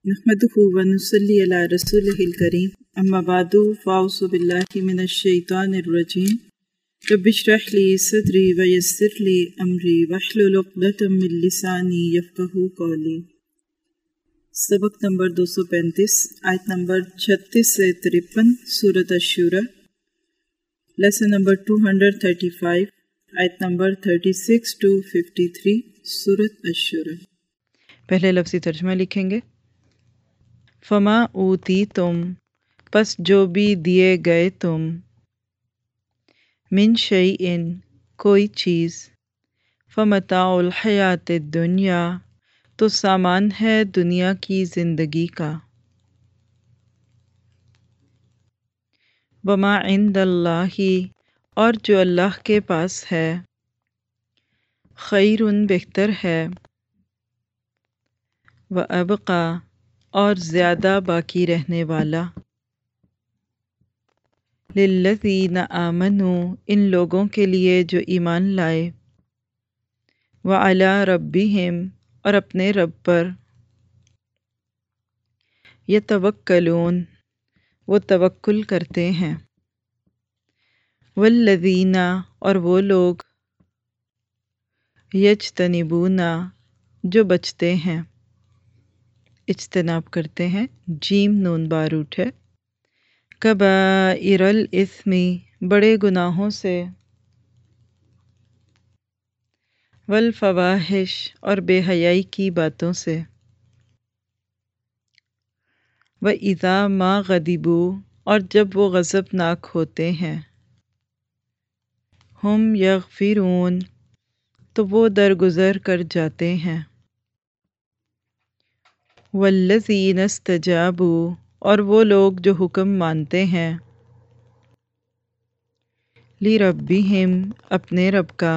نحمده ونصلي على رسوله الكريم اما بعد فاعوذ بالله من الشیطان الرجیم رب اشرح لي صدري ويسر لي امري واحلل عقدة من لساني يفقهوا قولي۔ سبق نمبر 235 آیت نمبر 36 سے 53 سورۃ الشورى، لیسن نمبر 235 آیت نمبر 36 to 53 سورۃ الشورى۔ پہلے لفظی ترجمہ لکھیں گے۔ فما اوتی تم، پس جو بھی دیے گئے تم، من شیئن کوئی چیز، فمتاع الحیات الدنیا تو سامان ہے دنیا کی زندگی کا، وما عند اللہ اور جو اللہ کے پاس ہے، خیر بہتر ہے، وابقی اور زیادہ باقی رہنے والا، للذین آمنوا ان لوگوں کے لیے جو ایمان لائے، وعلی ربہم اور اپنے رب پر، یتوکلون وہ توکل کرتے ہیں، والذین اور وہ لوگ، یجتنبون جو بچتے ہیں، اجتناب کرتے ہیں، جیم نون باروٹ ہے، کبائر الاثم بڑے گناہوں سے، والفواحش اور بے حیائی کی باتوں سے، وَإِذَا مَا غَضِبُوا اور جب وہ غضبناک ہوتے ہیں، ہم یغفرون تو وہ درگزر کر جاتے ہیں، والذین استجابوا اور وہ لوگ جو حکم مانتے ہیں، لربہم اپنے رب کا،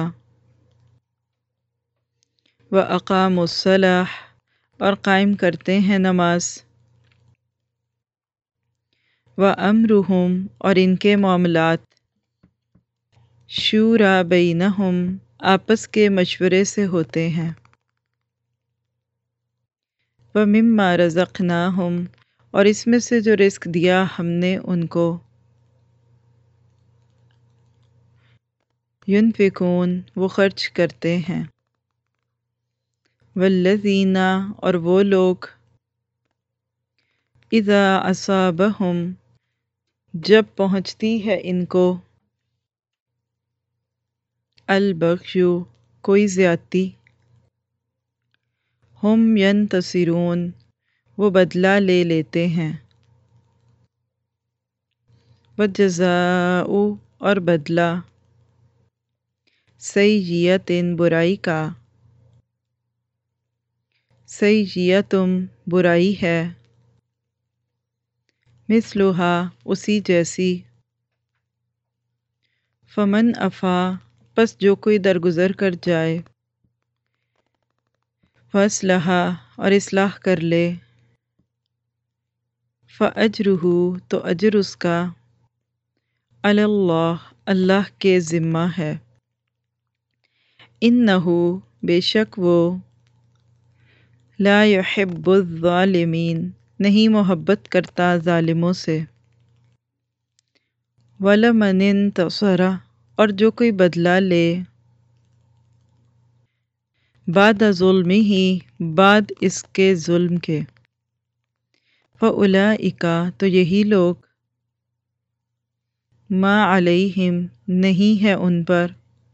واقاموا الصلاۃ اور قائم کرتے ہیں نماز، وامرہم اور ان کے معاملات، شوری بینہم آپس کے مشورے سے ہوتے ہیں، وَمِمَّا رَزَقْنَاهُمْ اور اس میں سے جو رزق دیا ہم نے ان کو، ينفقون وہ خرچ کرتے ہیں، والذین اور وہ لوگ، اذا اصابہم جب پہنچتی ہے ان کو، البغی کوئی زیادتی، ہم ینتصرون وہ بدلہ لے لیتے ہیں، وجزاء اور بدلہ، سیئۃ برائی کا، سیئۃ برائی ہے، مثلھا اسی جیسی، فمن عفا پس جو کوئی درگزر کر جائے، فاصلح اور اصلاح کر لے، فاجرہ تو اجر اس کا، علی اللہ اللہ کے ذمہ ہے، انہ بے شک وہ، لا یحب الظالمین نہیں محبت کرتا ظالموں سے، وَلَمَنِ انتَصَرَ اور جو کوئی بدلہ لے، بعد ظلمہ بعد اس کے ظلم کے، فَأُولَئِکَ تو یہی لوگ، ما علیہم نہیں ہے ان پر،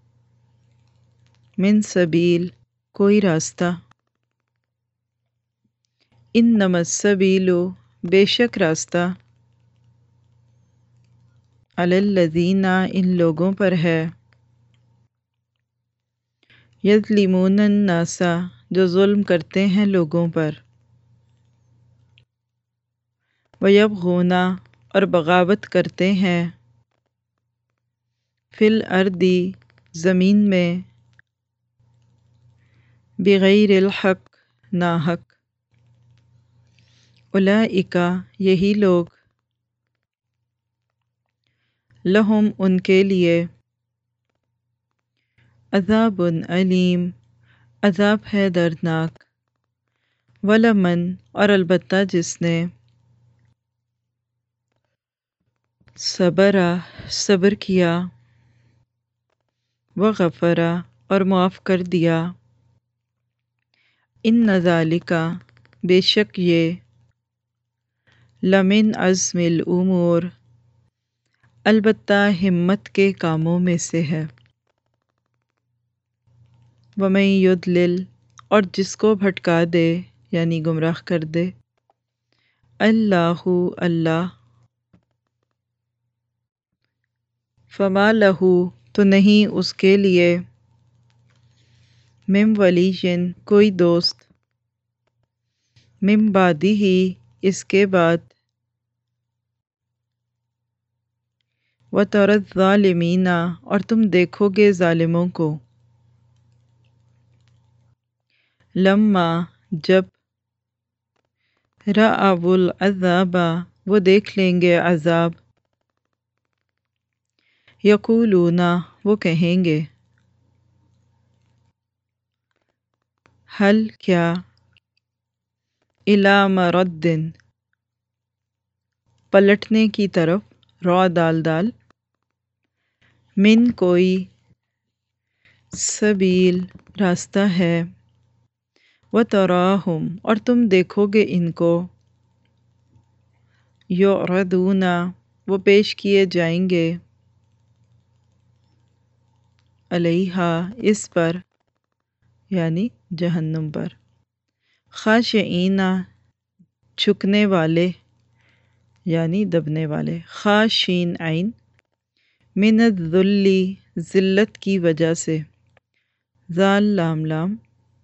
من سبیل کوئی راستہ، انما السبیل بے شک راستہ، علی الذین ان لوگوں پر ہے، یظلمون الناس جو ظلم کرتے ہیں لوگوں پر، ویبغون اور بغاوت کرتے ہیں، فی الارض زمین میں، بغیر الحق ناحق، اولئک یہی لوگ، لہم ان کے لیے، عذاب علیم عذاب ہے دردناک، ولمن اور البتہ جس نے صبرا صبر کیا وغفرا اور معاف کر دیا ان ذالک بے شک یہ لمن عزم الامور البتہ ہمت کے کاموں میں سے ہے ومن یضلل اور جس کو بھٹکا دے یعنی گمراہ کر دے اللہ اللہ فما لہ تو نہیں اس کے لیے من ولی کوئی دوست من بعدہ ہی اس کے بعد وَتَرَى الظَّالِمِينَ اور تم دیکھو گے ظالموں کو لما جب رأوا العذاب وہ دیکھ لیں گے عذاب یقولون وہ کہیں گے حل کیا الی مرد پلٹنے کی طرف را دال دال من کوئی سبیل راستہ ہے وتراہم اور تم دیکھو گے ان کو یعرضون وہ پیش کیے جائیں گے علیہا اس پر یعنی جہنم پر خاشعین جھکنے والے یعنی دبنے والے خاشین عین من الذل ذلت کی وجہ سے ذال لام لام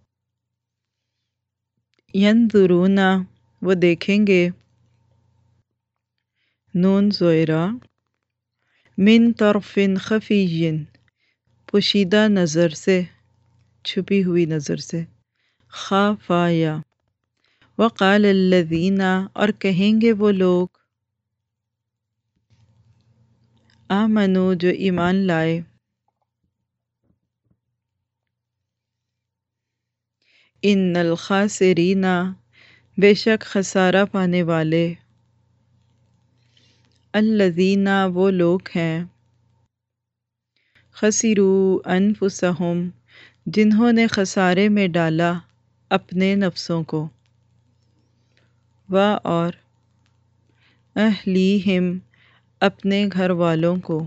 ینظرون وہ دیکھیں گے نون زویرہ من طرف خفی پوشیدہ نظر سے چھپی ہوئی نظر سے خافایا وقال الذین اور کہیں گے وہ لوگ آمنو جو ایمان لائے ان الخاسرین بے شک خسارہ پانے والے الذین وہ لوگ ہیں خسروا انفسہم جنہوں نے خسارے میں ڈالا اپنے نفسوں کو اور اہلیہم اپنے گھر والوں کو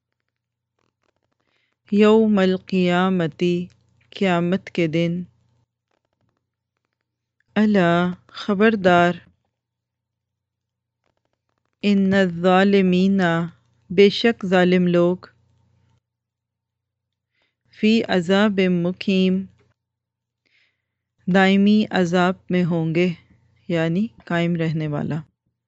یوم القیامتی قیامت کے دن الا خبردار ان الظالمین بے شک ظالم لوگ فی عذاب مقیم دائمی عذاب میں ہوں گے یعنی قائم رہنے والا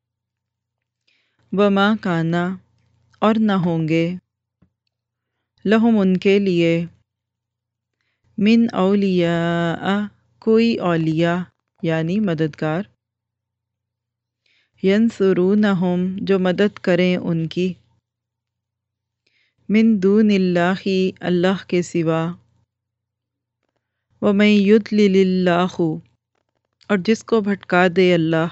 وما کانا اور نہ ہوں گے لہم ان کے لیے من اولیاء کوئی اولیاء یعنی مددگار ینصرونہم جو مدد کریں ان کی من دون اللہ اللہ کے سوا ومن یضلل اللہ اور جس کو بھٹکا دے اللہ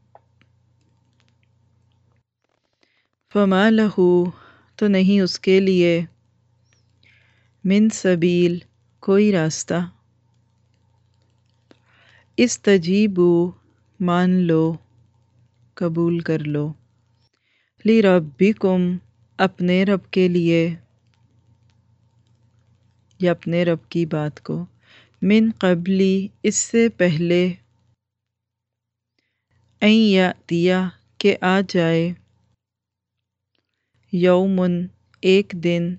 فما لہ تو نہیں اس کے لیے من سبیل کوئی راستہ استجیبو مان لو قبول کر لو لربکم اپنے رب کے لیے یا اپنے رب کی بات کو من قبلی اس سے پہلے ان یاتیا کہ آ جائے یومن ایک دن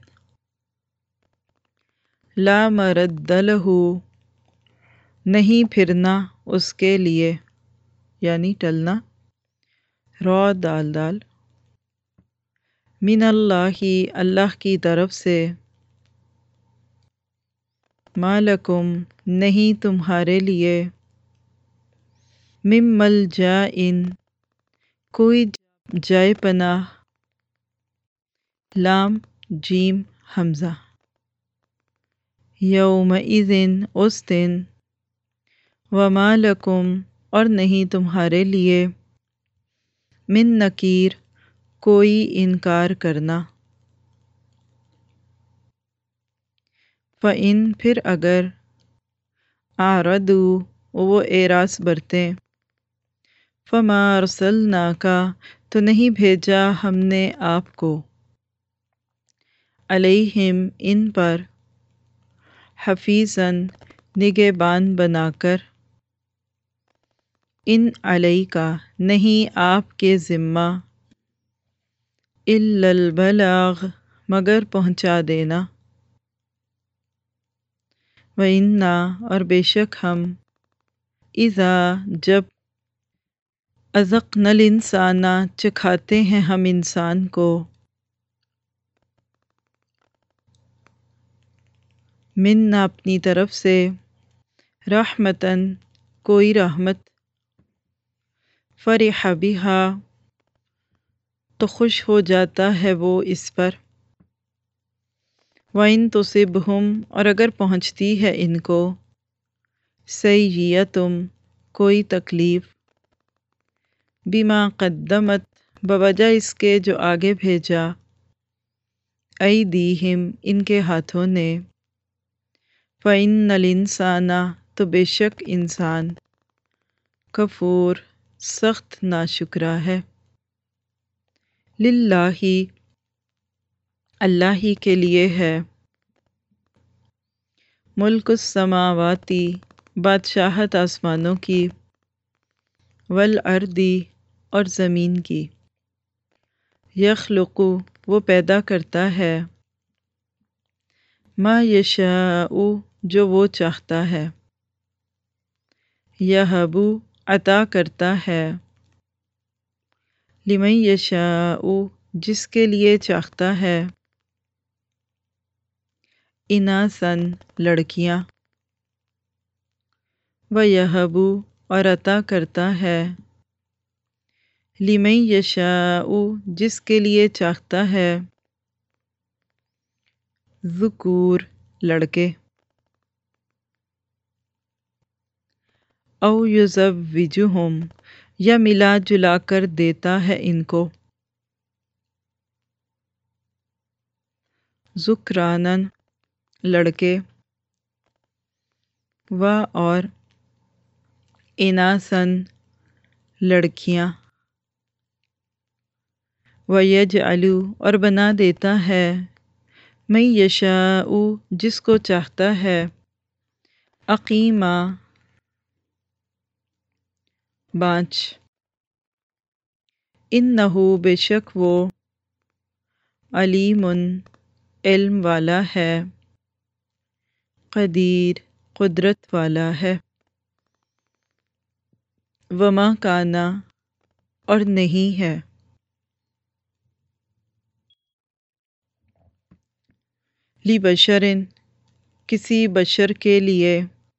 لا مرد لہ نہیں پھرنا اس کے لیے یعنی ٹلنا را دال دال من اللہ اللہ کی طرف سے ما لکم نہیں تمہارے لیے من ملجأ کوئی جائے پناہ لام جیم حمزہ یومئذ اس دن وما لکم اور نہیں تمہارے لیے من نکیر کوئی انکار کرنا۔ فَإِن پھر اگر اعرضوا وہ اعراض برتیں، فما ارسلناک تو نہیں بھیجا ہم نے آپ کو، علیہم ان پر، حفیظاً نگہبان بنا کر، ان علیک نہیں آپ کے ذمہ، الا البلاغ مگر پہنچا دینا، وَإِنَّا اور بے شک ہم، اذا جب، اذقنا الانسان چکھاتے ہیں ہم انسان کو، منا اپنی طرف سے، رحمتاً کوئی رحمت، فرح بہا تو خوش ہو جاتا ہے وہ اس پر، وَإِن تُصِبْهُمْ اور اگر پہنچتی ہے ان کو، سیئۃ کوئی تکلیف، بما قدمت بوجہ اس کے جو آگے بھیجا، ایدیہم ان کے ہاتھوں نے، فَإِنَّ الْإِنسَانَ تو بے شک انسان، کفور سخت ناشکرا ہے، للہ اللہ ہی کے لیے ہے، ملک السماواتی بادشاہت آسمانوں کی، والارضی اور زمین کی، یخلق وہ پیدا کرتا ہے، ما یشاء جو وہ چاہتا ہے، یہب عطا کرتا ہے، لمن یشاء جس کے لیے چاہتا ہے، اناثاً لڑکیاں، ویہب اور عطا کرتا ہے، لمن یشاء جس کے لیے چاہتا ہے، ذکور لڑکے، او یزوجہم یا ملا جلا کر دیتا ہے ان کو، ذکراناً لڑکے، و اور اناثاً لڑکیاں، ویجعل اور بنا دیتا ہے، من یشاء جس کو چاہتا ہے، عقیما بانچ، انہ بے شک وہ، علیم علم والا ہے، قدیر قدرت والا ہے، وما کانا اور نہیں ہے، لبشر کسی بشر کے لیے،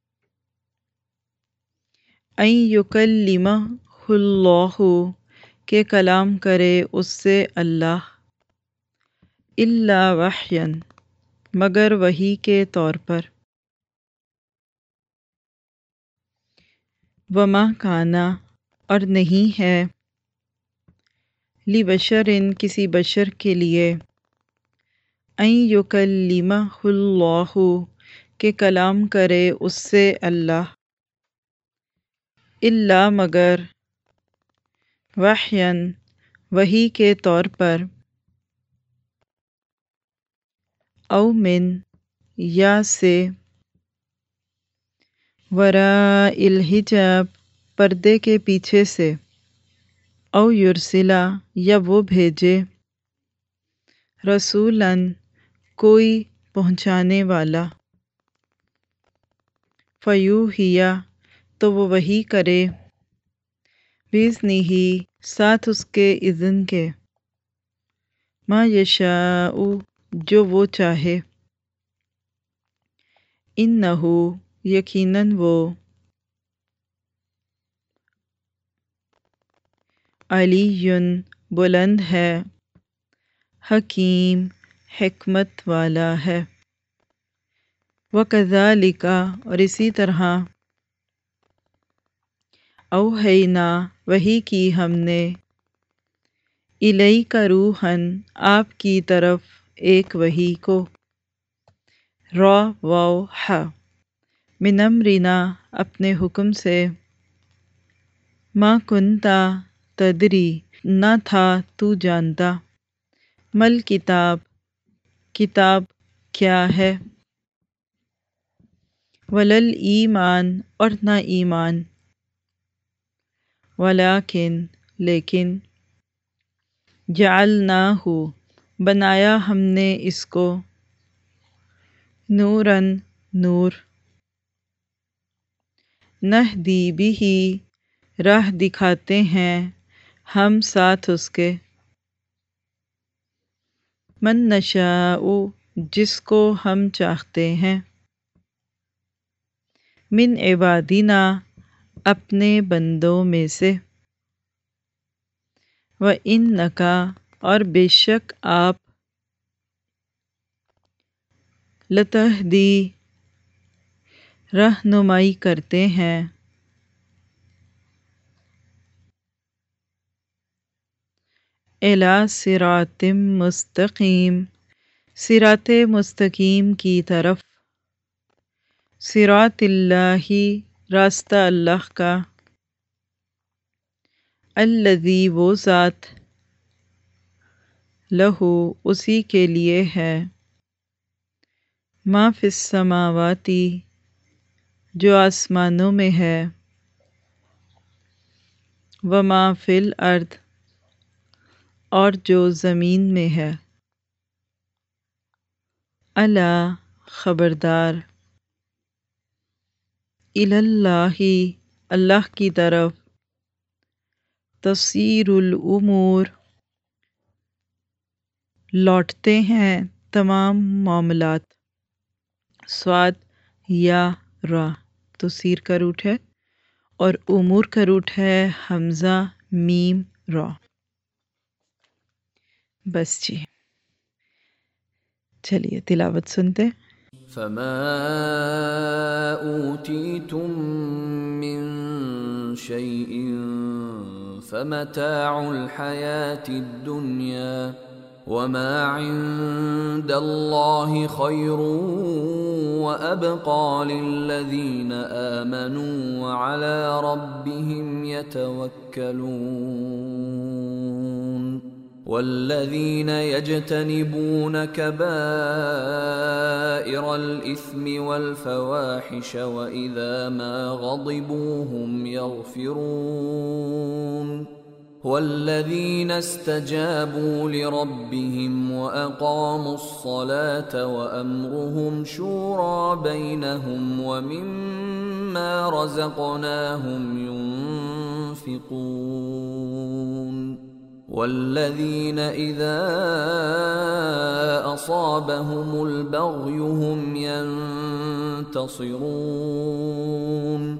ان یکلمہ اللہ کہ کلام کرے اس سے اللہ، الا وحیا مگر وحی کے طور پر، وما کانا اور نہیں ہے، لبشر کسی بشر کے لیے، ان یکلمہ اللہ کہ کلام کرے اس سے اللہ، الا مگر، وحیا وحی کے طور پر، او من یا سے، وراء الحجاب پردے کے پیچھے سے، او یرسلا یا وہ بھیجے، رسولاً کوئی پہنچانے والا، فیوحیا تو وہ وحی کرے، باذنہ ساتھ اس کے اذن کے، ما یشاء جو وہ چاہے، انہ یقیناً وہ، علی بلند ہے، حکیم حکمت والا ہے، وکذالک اور اسی طرح، اوحینا وحی کی ہم نے، الیک روحاً آپ کی طرف ایک وحی کو، را واو ح من امرنا اپنے حکم سے، ما کنتا تدری نہ تھا تو جانتا، مل کتاب کتاب کیا ہے، ولل ایمان اور نہ ایمان، ولیکن لیکن، جعلناہ بنایا ہم نے اس کو، نوراً نور، نہدی بہ راہ دکھاتے ہیں ہم ساتھ اس کے، من نشاء جس کو ہم چاہتے ہیں، من عبادنا اپنے بندوں میں سے، وَإِنَّکَ اور بے شک آپ، لتہدی رہنمائی کرتے ہیں، الی صراط مستقیم صراط مستقیم کی طرف، صراط اللہ راستہ اللہ کا، الذی وہ ذات، لہو اسی کے لیے ہے، ما فی السماواتی جو آسمانوں میں ہے، وما فی الارض اور جو زمین میں ہے، الا خبردار، الی اللہ اللہ کی طرف، تصیر الامور لوٹتے ہیں تمام معاملات، صاد یا را تصیر کا روٹ ہے اور امور کا روٹ ہے حمزہ میم را۔ بس جی چلیے تلاوت سنتے۔ فما أوتيتم من شيء فمتاع الحياة الدنيا وما عند الله خير وأبقى للذين آمنوا وعلى ربهم يتوكلون والذين يجتنبون كبائر الإثم والفواحش وإذا ما غضبوا هم يغفرون والذين استجابوا لربهم وأقاموا الصلاة وأمرهم شورى بينهم ومما رزقناهم ينفقون والذين إذا أصابهم البغي هم ينتصرون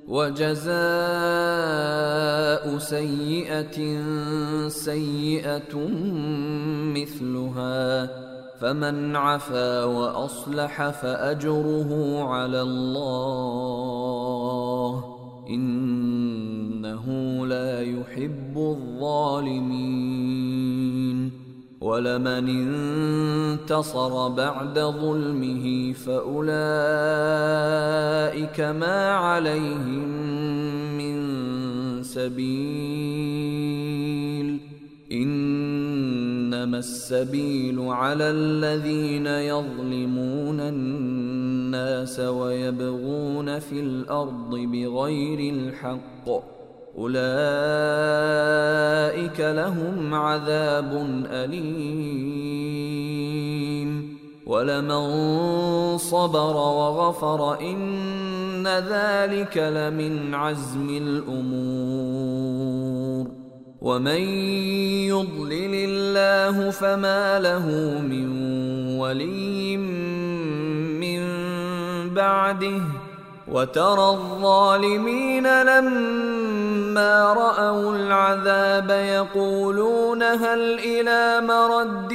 وجزاء سيئة سيئة مثلها فمن عفا وأصلح فأجره على الله إنه لا يحب الظالمين ولمن انتصر بعد ظلمه فأولئك ما عليهم من سبيل إنما السبيل على الذين يظلمون الناس ويبغون في الأرض بغير الحق أولئك لهم عذاب أليم ولمن صبر وغفر إن ذلك لمن عزم الأمور ومن يضلل الله فما له من ولي من بعده وترى الظالمين لما رأوا العذاب يقولون هل إلى مرد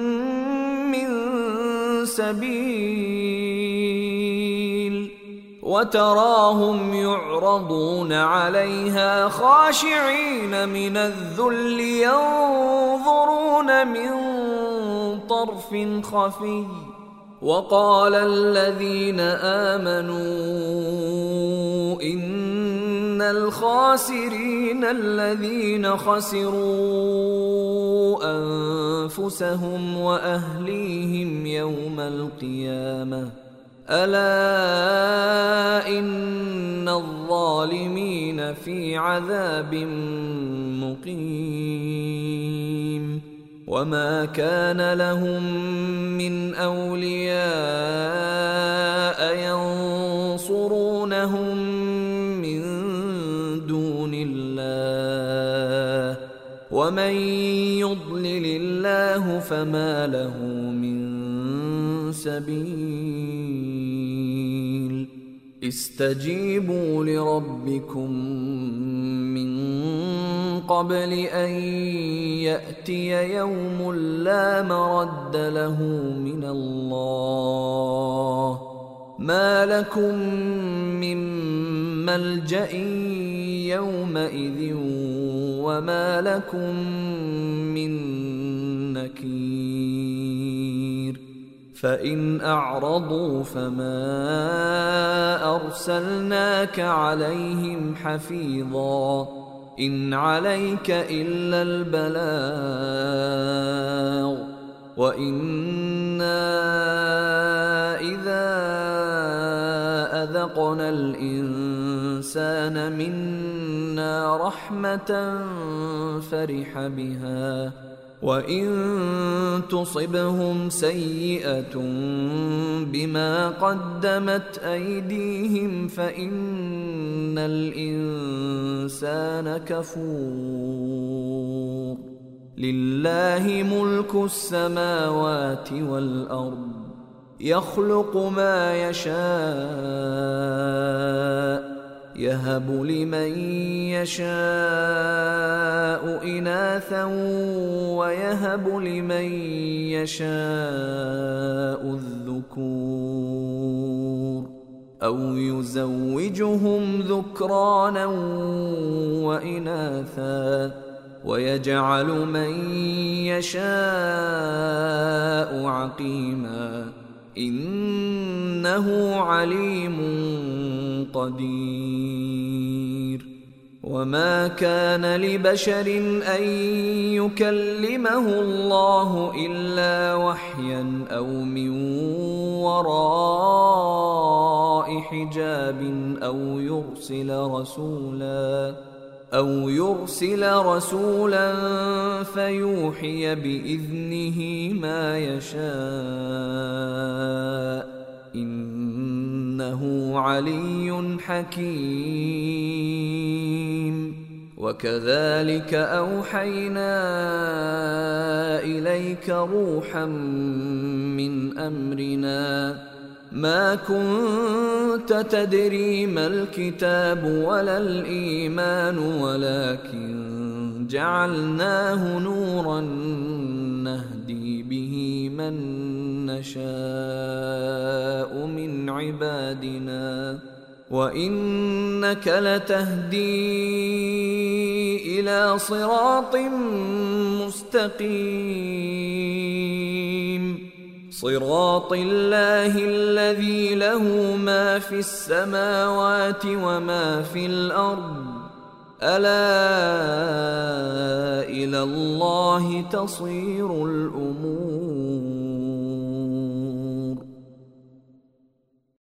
من سبيل وتراهم يعرضون عليها خاشعين من الذل ينظرون من طرف خفي. وقال الذين آمنوا إن الخاسرين الذين خسروا أنفسهم وأهليهم يوم القيامة ألا إن الظالمين في عذاب مقيم. وما كان لهم من أولياء ينصرونهم من دون الله ومن يضلل الله فما له من سبيل. استجيبوا لربكم من قبل أن يأتي يوم لا مرد له من الله ما لكم من ملجأ يومئذ وما لكم من نكير. فإن أعرضوا فما أرسلناك عليهم حفيظا إن عليك إلا البلاغ وإنا إذا أذقنا الإنسان منا رحمة فرح بها وإن تصبهم سيئة بما قدمت أيديهم فإن الإنسان كفور. لله ملك السماوات والأرض يخلق ما يشاء يهب لمن يشاء إناثا ويهب لمن يشاء الذكور أو يزوجهم ذكرانا وإناثا ويجعل من يشاء عقيما إنه عليم قدير. وما كان لبشر أن يكلمه الله إلا وحيا أو من وراء حجاب أو يرسل رسولا فيوحي بإذنه ما يشاء إنه علي حكيم. وكذلك أوحينا إليك روحا من أمرنا ما كنت تدري ما الكتاب ولا الإيمان ولكن جعلناه نورا نهدي به من نشاء من عبادنا وإنك لتهدي إلى صراط مستقيم صراط الله الذي له ما في السماوات وما في الأرض ألا إلى الله تصير الأمور.